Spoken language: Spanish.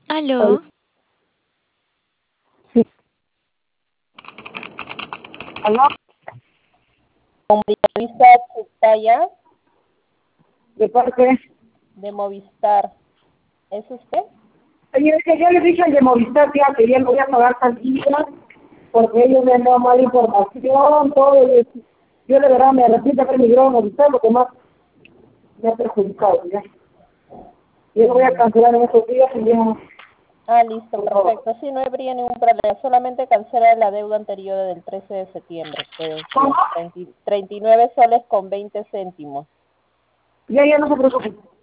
Aló, Sí. ¿Aló? Con Movistar Chutaya ¿De parte? de Movistar. ¿Es usted? Oye, es que yo le dije al de Movistar tía, que ya no voy a pagar tantillas porque ellos me han dado mala información, todo. Yo de verdad me arrepiento de haber migrado a Movistar, lo que más me ha perjudicado. Ya. Yo lo voy a cancelar en estos días y ya. Listo, Por favor. perfecto. Sí, no habría ningún problema. Solamente cancela la deuda anterior del 13 de septiembre, que ¿Cómo? venció 39 soles con 20 céntimos. Ya no se preocupe.